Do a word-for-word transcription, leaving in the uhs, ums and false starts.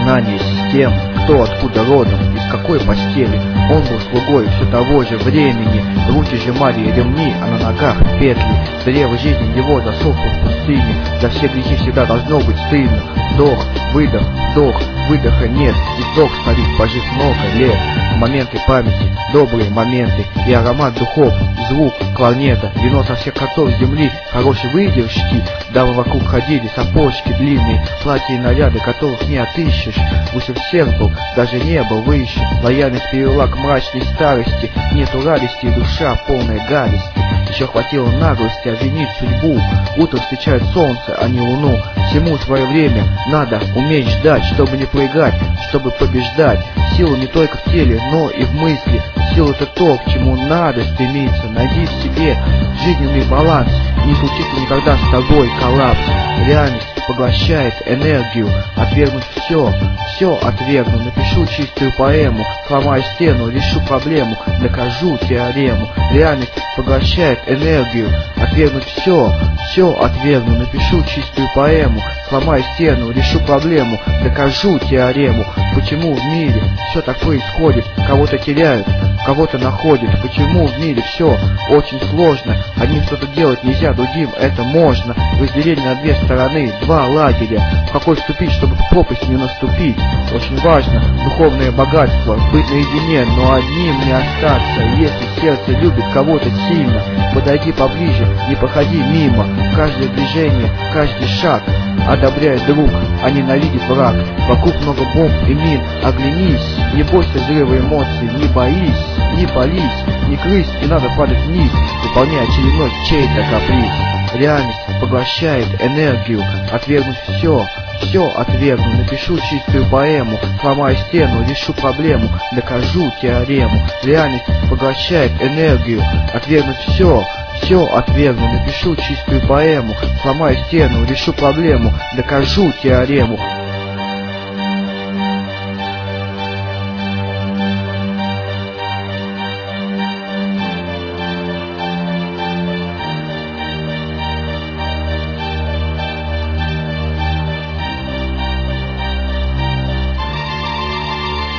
Знание систем, кто откуда родом, из какой постели. Он был слугой все того же времени. Руки сжимали ремни, а на ногах петли. Древо жизни его засохло в пустыне. За все грехи всегда должно быть стыдно. Вдох, выдох, вдох, выдоха нет. И вдох старик, пожив много лет. Моменты памяти, добрые моменты. И аромат духов, и звук кларнета. Вино со всех концов земли, хорошей выдержки. Дамы вокруг ходили, сапожки длинные, платья и наряды, которых не отыщешь. Высок всех был, даже небо выше. Лояльность привела к мрачной старости. Нету радости и душа полная гадости. Еще хватило наглости обвинить судьбу. Утром встречает солнце, а не луну. Всему свое время, надо уметь ждать, чтобы не проиграть, чтобы побеждать. Сила не только в теле, но и в мысли. Сила — это то, к чему надо стремиться. Найди в себе жизненный баланс. Не случится никогда с тобой коллапс. Реальность поглощает энергию. Отвергнуть все, все отвергну. Напишу чистую поэму, сломаю стену, решу проблему, докажу теорему. Реальность поглощает энергию. Отвергнуть все, все отвергну. Напишу чистую поэму, сломаю стену, решу проблему, докажу теорему. Почему в мире все так происходит? Кого-то теряют, кого-то находят. Почему в мире все очень сложно? Одним что-то делать нельзя, другим это можно. Разделение на две стороны, два лагеря. В какой вступить, чтобы в пропасть не наступить? Очень важно духовное богатство, быть наедине, но одним не остаться. Если сердце любит кого-то сильно, подойди поближе, не проходи мимо. Каждое движение, каждый шаг одобряет друг, а ненавидит враг. Вокруг много бомб и мин, оглянись. Не бойся взрыва эмоций, не боись, не пались, не крысь, не надо падать вниз, выполняя очередной чей-то каприз. Реальность поглощает энергию. Отвергнуть все, все отвергну. Напишу чистую поэму, сломаю стену, решу проблему, докажу теорему. Реальность поглощает энергию. Отвергнуть все, все отвергну. Напишу чистую поэму, сломаю стену, решу проблему, докажу теорему.